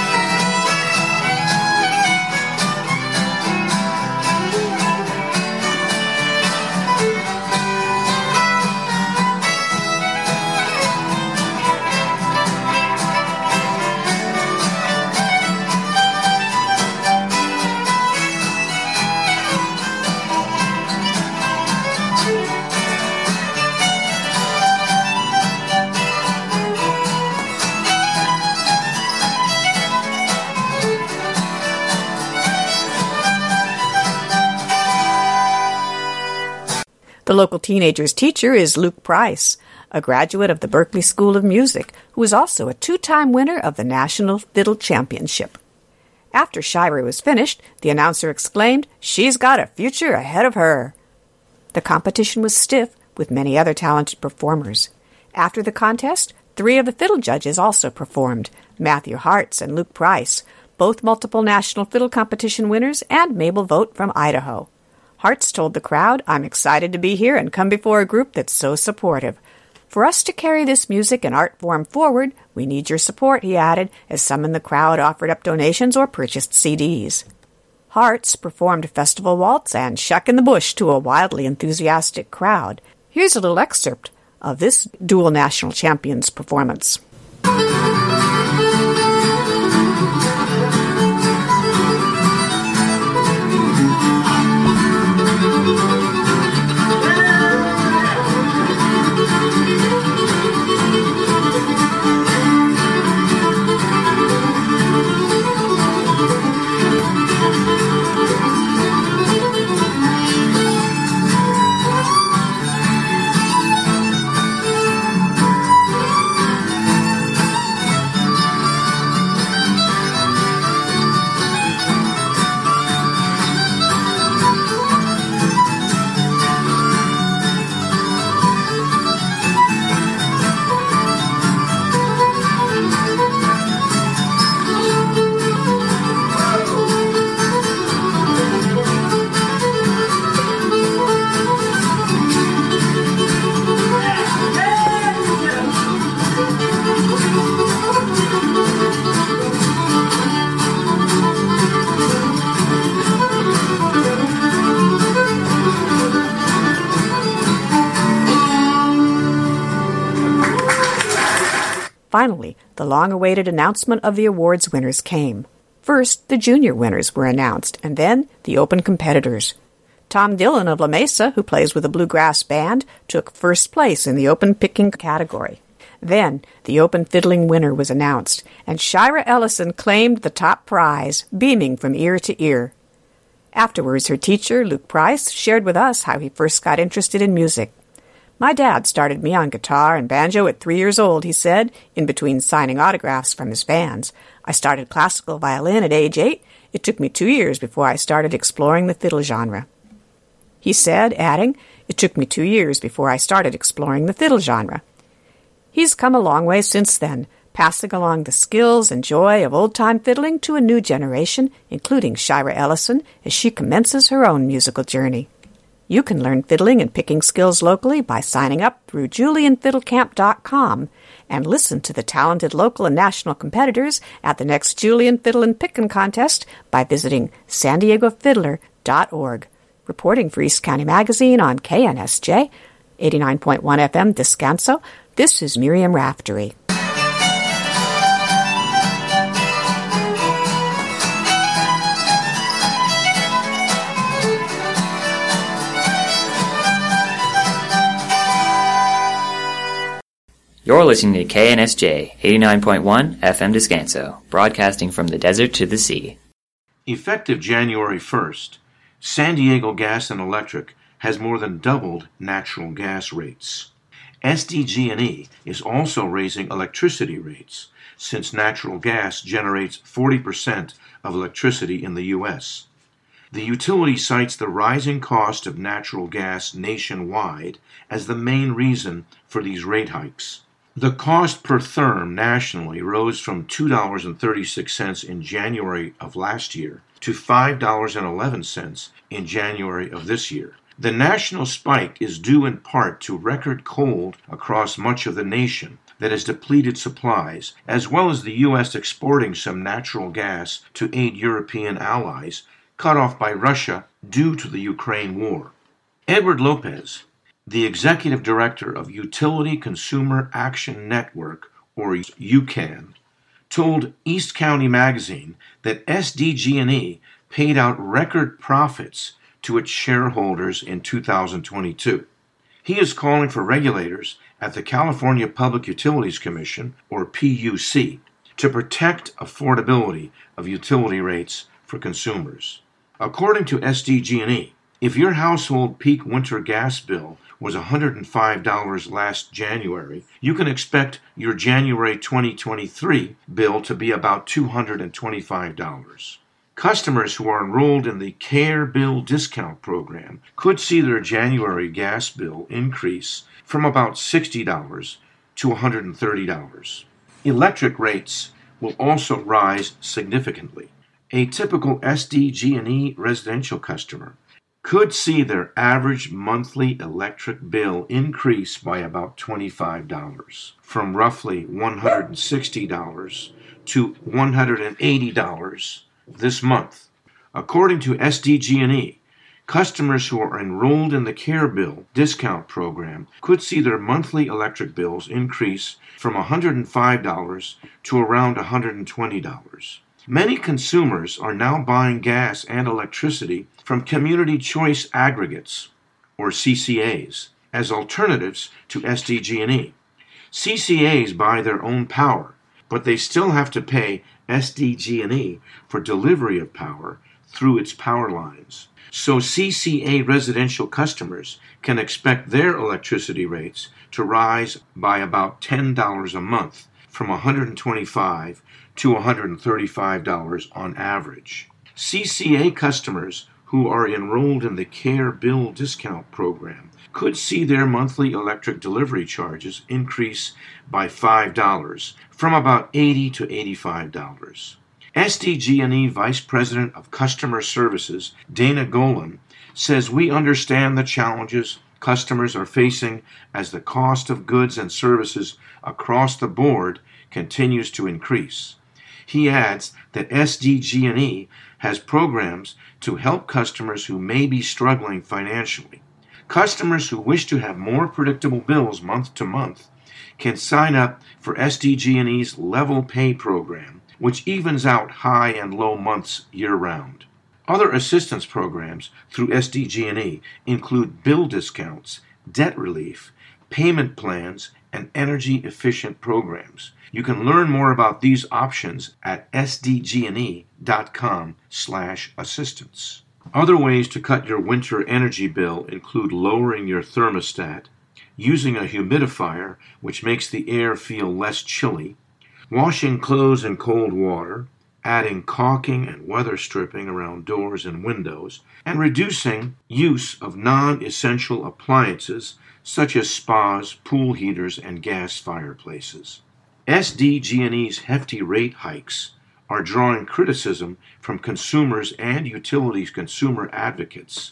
Speaker 2: The local teenager's teacher is Luke Price, a graduate of the Berklee School of Music, who is also a 2-time winner of the National Fiddle Championship. After Shira was finished, the announcer exclaimed, "She's got a future ahead of her." The competition was stiff, with many other talented performers. After the contest, 3 of the fiddle judges also performed, Matthew Hartz and Luke Price, both multiple National Fiddle Competition winners, and Mabel Vogt from Idaho. Hartz told the crowd, "I'm excited to be here and come before a group that's so supportive. For us to carry this music and art form forward, we need your support," he added, as some in the crowd offered up donations or purchased CDs. Hartz performed Festival Waltz and Shuck in the Bush to a wildly enthusiastic crowd. Here's a little excerpt of this dual national champion's performance. Finally, the long-awaited announcement of the awards winners came. First, the junior winners were announced, and then the open competitors. Tom Dillon of La Mesa, who plays with a bluegrass band, took first place in the open picking category. Then, the open fiddling winner was announced, and Shira Ellison claimed the top prize, beaming from ear to ear. Afterwards, her teacher, Luke Price, shared with us how he first got interested in music. "My dad started me on guitar and banjo at 3 years old," he said, in between signing autographs from his fans. "I started classical violin at age 8. It took me 2 years before I started exploring the fiddle genre." He said, adding, "It took me 2 years before I started exploring the fiddle genre." He's come a long way since then, passing along the skills and joy of old-time fiddling to a new generation, including Shira Ellison, as she commences her own musical journey. You can learn fiddling and picking skills locally by signing up through JulienFiddleCamp.com and listen to the talented local and national competitors at the next Julian Fiddle and Pickin' Contest by visiting SanDiegoFiddler.org. Reporting for East County Magazine on KNSJ, 89.1 FM Descanso, this is Miriam Raftery.
Speaker 3: You're listening to KNSJ 89.1 FM Descanso, broadcasting from the desert to the sea.
Speaker 4: Effective January 1st, San Diego Gas and Electric has more than doubled natural gas rates. SDG&E is also raising electricity rates, since natural gas generates 40% of electricity in the U.S. The utility cites the rising cost of natural gas nationwide as the main reason for these rate hikes. The cost per therm nationally rose from $2.36 in January of last year to $5.11 in January of this year. The national spike is due in part to record cold across much of the nation that has depleted supplies, as well as the U.S. exporting some natural gas to aid European allies cut off by Russia due to the Ukraine war. Edward Lopez, the executive director of Utility Consumer Action Network, or UCAN, told East County Magazine that SDG&E paid out record profits to its shareholders in 2022. He is calling for regulators at the California Public Utilities Commission, or PUC, to protect affordability of utility rates for consumers. According to SDG&E, if your household peak winter gas bill was $105 last January, you can expect your January 2023 bill to be about $225. Customers who are enrolled in the CARE Bill Discount Program could see their January gas bill increase from about $60 to $130. Electric rates will also rise significantly. A typical SDG&E residential customer could see their average monthly electric bill increase by about $25, from roughly $160 to $180 this month. According to SDG&E, customers who are enrolled in the CARE Bill discount program could see their monthly electric bills increase from $105 to around $120. Many consumers are now buying gas and electricity from Community Choice Aggregates, or CCAs, as alternatives to SDG&E. CCAs buy their own power, but they still have to pay SDG&E for delivery of power through its power lines. So CCA residential customers can expect their electricity rates to rise by about $10 a month, from $125 to $135 on average. CCA customers who are enrolled in the CARE Bill Discount Program could see their monthly electric delivery charges increase by $5, from about $80 to $85. SDG&E Vice President of Customer Services, Dana Golan, says we understand the challenges customers are facing as the cost of goods and services across the board continues to increase. He adds that SDG&E has programs to help customers who may be struggling financially. Customers who wish to have more predictable bills month to month can sign up for SDG&E's Level Pay program, which evens out high and low months year-round. Other assistance programs through SDG&E include bill discounts, debt relief, payment plans, and energy-efficient programs. You can learn more about these options at sdgne.com/assistance. Other ways to cut your winter energy bill include lowering your thermostat, using a humidifier, which makes the air feel less chilly, washing clothes in cold water, adding caulking and weather stripping around doors and windows, and reducing use of non-essential appliances such as spas, pool heaters, and gas fireplaces. SDG&E's hefty rate hikes are drawing criticism from consumers and utilities consumer advocates.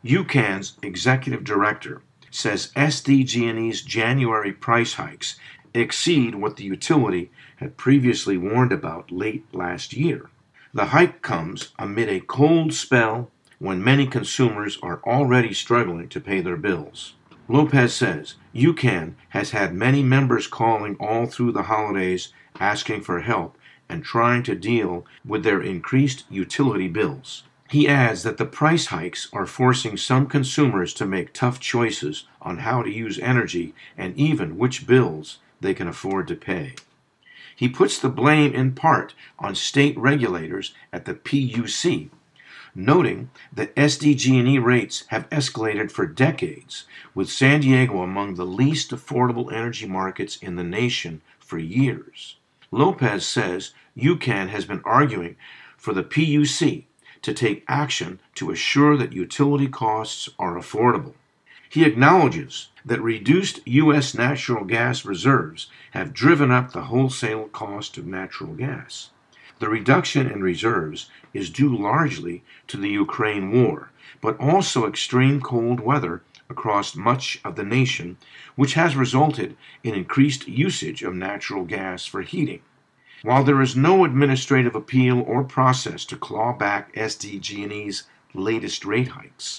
Speaker 4: UCAN's executive director says SDG&E's January price hikes exceed what the utility had previously warned about late last year. The hike comes amid a cold spell when many consumers are already struggling to pay their bills. Lopez says UCAN has had many members calling all through the holidays asking for help and trying to deal with their increased utility bills. He adds that the price hikes are forcing some consumers to make tough choices on how to use energy and even which bills they can afford to pay. He puts the blame in part on state regulators at the PUC, noting that SDG&E rates have escalated for decades, with San Diego among the least affordable energy markets in the nation for years. Lopez says UCAN has been arguing for the PUC to take action to assure that utility costs are affordable. He acknowledges that reduced U.S. natural gas reserves have driven up the wholesale cost of natural gas. The reduction in reserves is due largely to the Ukraine war, but also extreme cold weather across much of the nation, which has resulted in increased usage of natural gas for heating. While there is no administrative appeal or process to claw back SDG&E's latest rate hikes,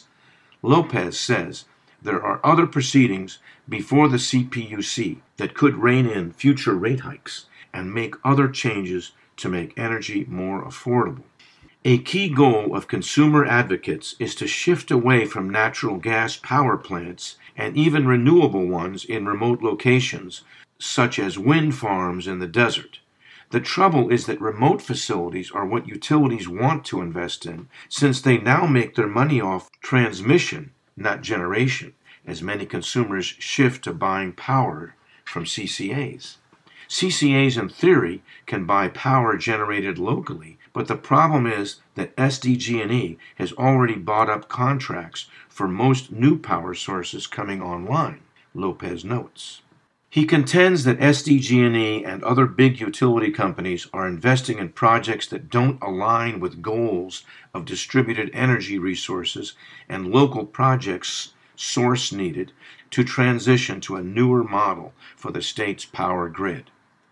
Speaker 4: Lopez says there are other proceedings before the CPUC that could rein in future rate hikes and make other changes to make energy more affordable. A key goal of consumer advocates is to shift away from natural gas power plants and even renewable ones in remote locations, such as wind farms in the desert. The trouble is that remote facilities are what utilities want to invest in, since they now make their money off transmission, not generation, as many consumers shift to buying power from CCAs. CCAs, in theory, can buy power generated locally, but the problem is that SDG&E has already bought up contracts for most new power sources coming online, Lopez notes. He contends that SDG&E and other big utility companies are investing in projects that don't align with goals of distributed energy resources and local projects source needed to transition to a newer model for the state's power grid.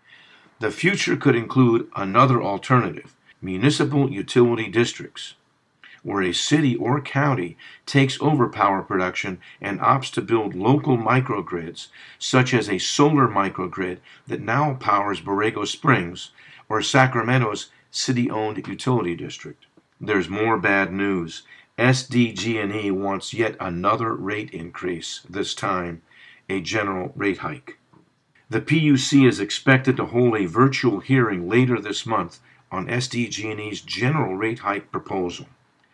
Speaker 4: The future could include another alternative, municipal utility districts, where a city or county takes over power production and opts to build local microgrids, such as a solar microgrid that now powers Borrego Springs or Sacramento's city-owned utility district. There's more bad news. SDG&E wants yet another rate increase, this time a general rate hike. The PUC is expected to hold a virtual hearing later this month on SDG&E's general rate hike proposal.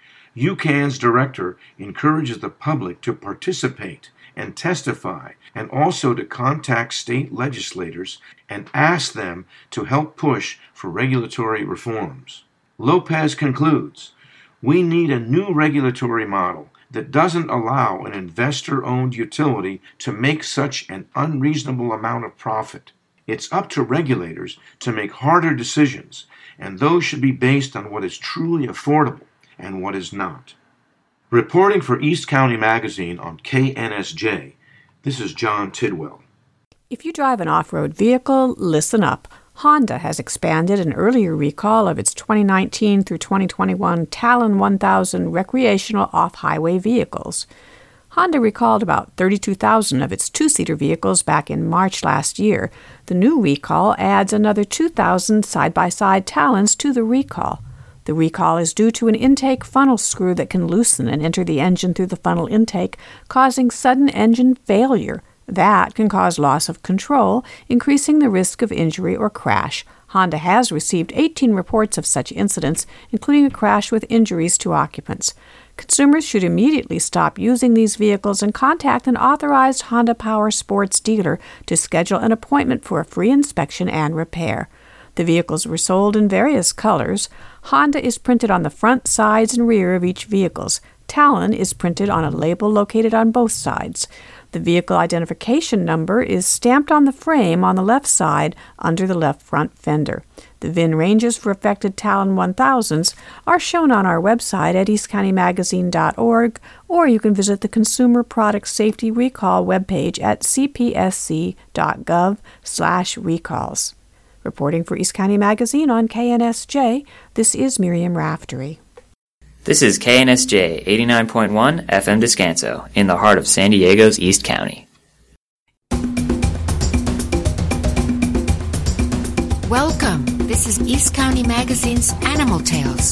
Speaker 4: UCAN's director encourages the public to participate and testify, and also to contact state legislators and ask them to help push for regulatory reforms. Lopez concludes, "We need a new regulatory model that doesn't allow an investor-owned utility to make such an unreasonable amount of profit. It's up to regulators to make harder decisions, and those should be based on what is truly affordable and what is not." Reporting for East County Magazine on KNSJ, this is John Tidwell.
Speaker 2: If you drive an off-road vehicle, listen up. Honda has expanded an earlier recall of its 2019 through 2021 Talon 1000 recreational off-highway vehicles. Honda recalled about 32,000 of its two-seater vehicles back in March last year. The new recall adds another 2,000 side-by-side Talons to the recall. The recall is due to an intake funnel screw that can loosen and enter the engine through the funnel intake, causing sudden engine failure. That can cause loss of control, increasing the risk of injury or crash. Honda has received 18 reports of such incidents, including a crash with injuries to occupants. Consumers should immediately stop using these vehicles and contact an authorized Honda Power Sports dealer to schedule an appointment for a free inspection and repair. The vehicles were sold in various colors. Honda is printed on the front, sides, and rear of each vehicles. Talon is printed on a label located on both sides. The vehicle identification number is stamped on the frame on the left side under the left front fender. The VIN ranges for affected Talon 1000s are shown on our website at eastcountymagazine.org, or you can visit the Consumer Product Safety Recall webpage at cpsc.gov/recalls. Reporting for East County Magazine on KNSJ, this is Miriam Raftery.
Speaker 3: This is KNSJ 89.1 FM Descanso, in the heart of San Diego's East County.
Speaker 5: Welcome. This is East County Magazine's Animal Tales.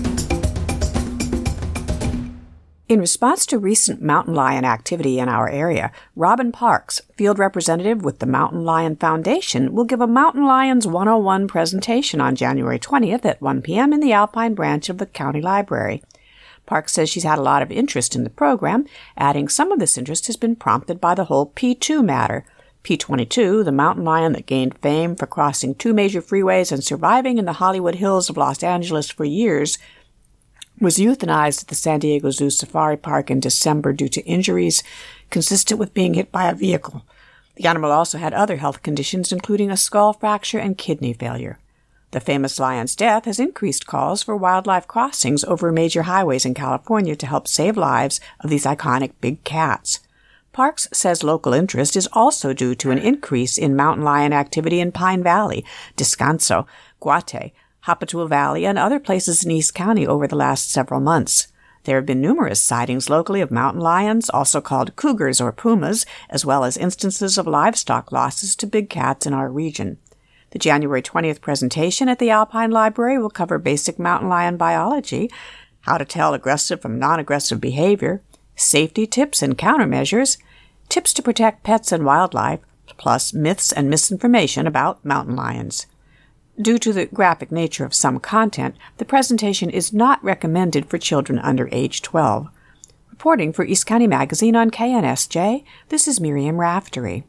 Speaker 2: In response to recent mountain lion activity in our area, Robin Parks, field representative with the Mountain Lion Foundation, will give a Mountain Lions 101 presentation on January 20th at 1 p.m. in the Alpine branch of the county library. Parks says she's had a lot of interest in the program, adding some of this interest has been prompted by the whole P2 matter. P22, the mountain lion that gained fame for crossing 2 major freeways and surviving in the Hollywood Hills of Los Angeles for years, was euthanized at the San Diego Zoo Safari Park in December due to injuries consistent with being hit by a vehicle. The animal also had other health conditions, including a skull fracture and kidney failure. The famous lion's death has increased calls for wildlife crossings over major highways in California to help save lives of these iconic big cats. Parks says local interest is also due to an increase in mountain lion activity in Pine Valley, Descanso, Guate, Hapatul Valley, and other places in East County over the last several months. There have been numerous sightings locally of mountain lions, also called cougars or pumas, as well as instances of livestock losses to big cats in our region. The January 20th presentation at the Alpine Library will cover basic mountain lion biology, how to tell aggressive from non-aggressive behavior, safety tips and countermeasures, tips to protect pets and wildlife, plus myths and misinformation about mountain lions. Due to the graphic nature of some content, the presentation is not recommended for children under age 12. Reporting for East County Magazine on KNSJ, this is Miriam Raftery.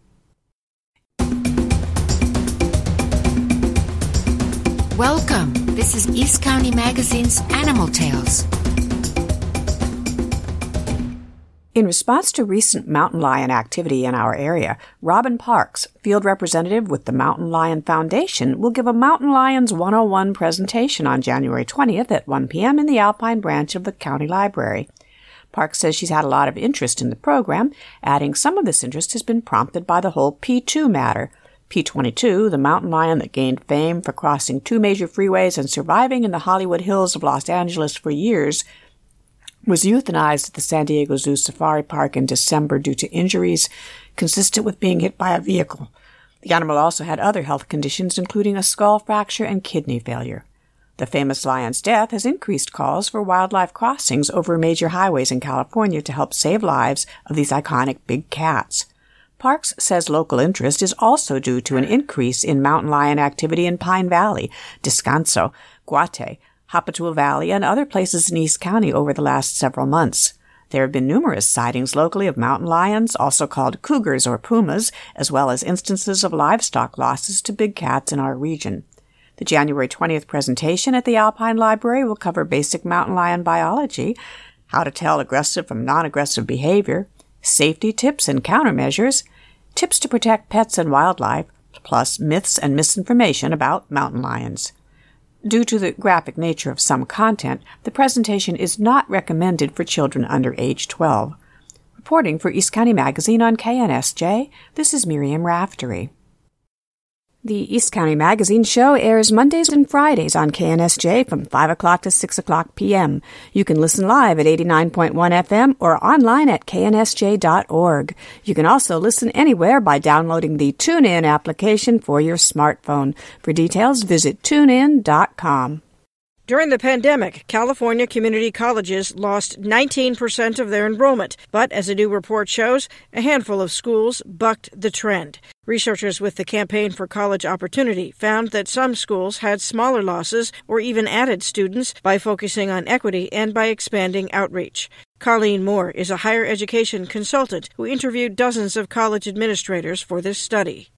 Speaker 5: Welcome. This is East County Magazine's Animal Tales.
Speaker 2: In response to recent mountain lion activity in our area, Robin Parks, field representative with the Mountain Lion Foundation, will give a Mountain Lions 101 presentation on January 20th at 1 p.m. in the Alpine branch of the county library. Parks says she's had a lot of interest in the program, adding some of this interest has been prompted by the whole P2 matter. P22, the mountain lion that gained fame for crossing 2 major freeways and surviving in the Hollywood Hills of Los Angeles for years, was euthanized at the San Diego Zoo Safari Park in December due to injuries consistent with being hit by a vehicle. The animal also had other health conditions, including a skull fracture and kidney failure. The famous lion's death has increased calls for wildlife crossings over major highways in California to help save lives of these iconic big cats. Parks says local interest is also due to an increase in mountain lion activity in Pine Valley, Descanso, Guate, Hapatul Valley, and other places in East County over the last several months. There have been numerous sightings locally of mountain lions, also called cougars or pumas, as well as instances of livestock losses to big cats in our region. The January 20th presentation at the Alpine Library will cover basic mountain lion biology, how to tell aggressive from non-aggressive behavior, safety tips and countermeasures, tips to protect pets and wildlife, plus myths and misinformation about mountain lions. Due to the graphic nature of some content, the presentation is not recommended for children under age 12. Reporting for East County Magazine on KNSJ, this is Miriam Raftery. The East County Magazine show airs Mondays and Fridays on KNSJ from 5 o'clock to 6 o'clock p.m. You can listen live at 89.1 FM or online at knsj.org. You can also listen anywhere by downloading the TuneIn application for your smartphone. For details, visit tunein.com.
Speaker 24: During the pandemic, California community colleges lost 19% of their enrollment, but as a new report shows, a handful of schools bucked the trend. Researchers with the Campaign for College Opportunity found that some schools had smaller losses or even added students by focusing on equity and by expanding outreach. Colleen Moore is a higher education consultant who interviewed dozens of college administrators for this study.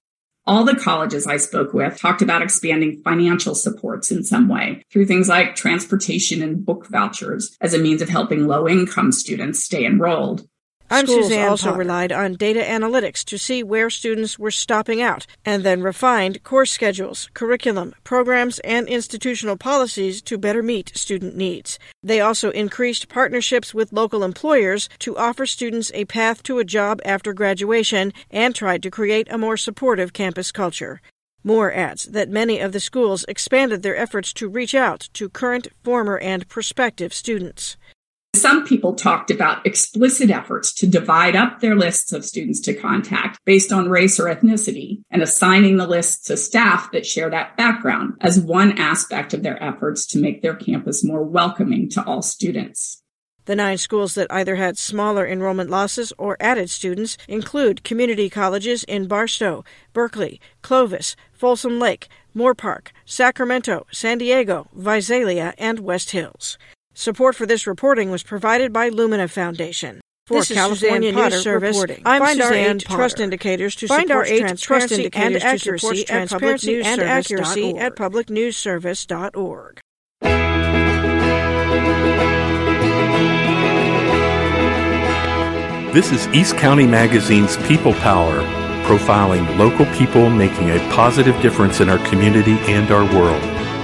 Speaker 6: All the colleges I spoke with talked about expanding financial supports in some way through things like transportation and book vouchers as a means of helping low-income students stay enrolled.
Speaker 24: Schools also relied on data analytics to see where students were stopping out, and then refined course schedules, curriculum, programs, and institutional policies to better meet student needs. They also increased partnerships with local employers to offer students a path to a job after graduation and tried to create a more supportive campus culture. Moore adds that many of the schools expanded their efforts to reach out to current, former, and prospective students.
Speaker 6: Some people talked about explicit efforts to divide up their lists of students to contact based on race or ethnicity and assigning the lists to staff that share that background as one aspect of their efforts to make their campus more welcoming to all students.
Speaker 24: The 9 schools that either had smaller enrollment losses or added students include community colleges in Barstow, Berkeley, Clovis, Folsom Lake, Moorpark, Sacramento, San Diego, Visalia, and West Hills. Support for this reporting was provided by Lumina Foundation. For This is California Suzanne News Potter
Speaker 27: Service,
Speaker 24: reporting. I'm Find our
Speaker 27: Suzanne
Speaker 24: 8 Potter. trust indicators to Find support our 8 transparency trust indicators and to support accuracy transparency and accuracy at publicnewsservice.org.
Speaker 7: This is East County Magazine's People Power, profiling local people making a positive difference in our community and our world.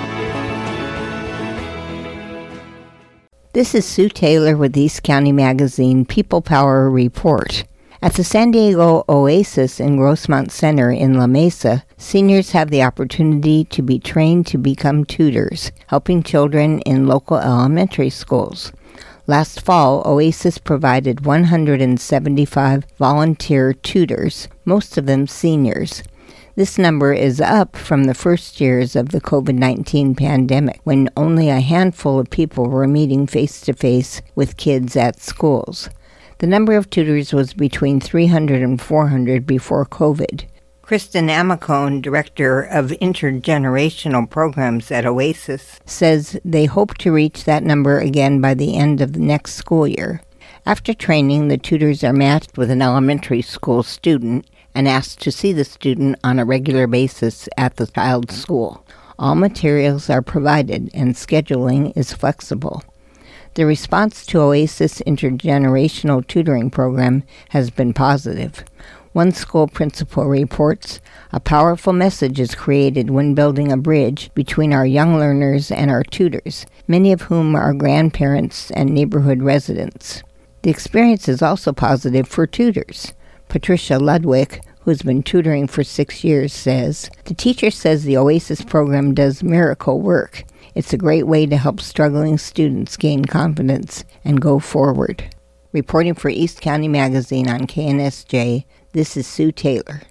Speaker 9: This is Sue Taylor with East County Magazine People Power Report. At the San Diego Oasis in Grossmont Center in La Mesa, seniors have the opportunity to be trained to become tutors, helping children in local elementary schools. Last fall, Oasis provided 175 volunteer tutors, most of them seniors. This number is up from the first years of the COVID-19 pandemic, when only a handful of people were meeting face-to-face with kids at schools. The number of tutors was between 300 and 400 before COVID. Kristen Amicone, Director of Intergenerational Programs at Oasis, says they hope to reach that number again by the end of the next school year. After training, the tutors are matched with an elementary school student and asked to see the student on a regular basis at the child's school. All materials are provided and scheduling is flexible. The response to Oasis Intergenerational Tutoring Program has been positive. One school principal reports, "A powerful message is created when building a bridge between our young learners and our tutors, many of whom are grandparents and neighborhood residents." The experience is also positive for tutors. Patricia Ludwig, who's been tutoring for 6 years, says, "The teacher says the Oasis program does miracle work. It's a great way to help struggling students gain confidence and go forward." Reporting for East County Magazine on KNSJ, this is Sue Taylor.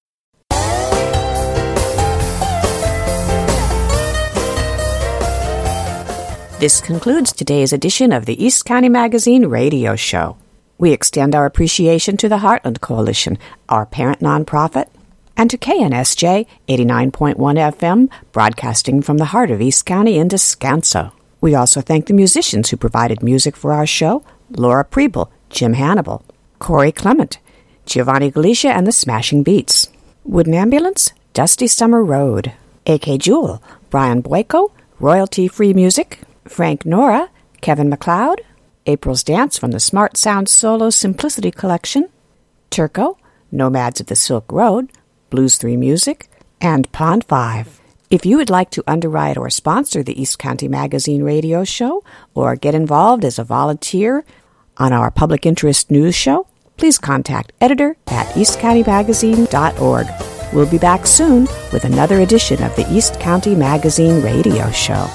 Speaker 2: This concludes today's edition of the East County Magazine radio show. We extend our appreciation to the Heartland Coalition, our parent nonprofit, and to KNSJ 89.1 FM, broadcasting from the heart of East County in Descanso. We also thank the musicians who provided music for our show: Laura Preble, Jim Hannibal, Corey Clement, Giovanni Galicia and the Smashing Beats, Wooden Ambulance, Dusty Summer Road, A.K. Jewel, Brian Boyko, Royalty Free Music, Frank Nora, Kevin McLeod, April's Dance from the Smart Sound Solo Simplicity Collection, Turco, Nomads of the Silk Road, Blues 3 Music, and Pond 5. If you would like to underwrite or sponsor the East County Magazine radio show or get involved as a volunteer on our public interest news show, please contact editor@eastcountymagazine.org. We'll be back soon with another edition of the East County Magazine radio show.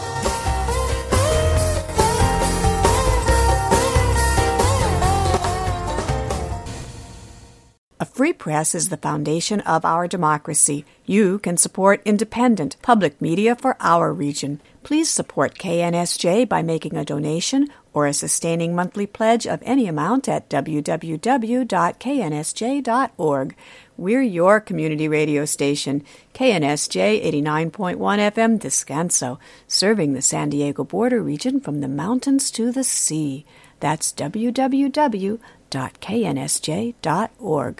Speaker 2: A free press is the foundation of our democracy. You can support independent public media for our region. Please support KNSJ by making a donation or a sustaining monthly pledge of any amount at www.knsj.org. We're your community radio station, KNSJ 89.1 FM Descanso, serving the San Diego border region from the mountains to the sea. That's www.knsj.org.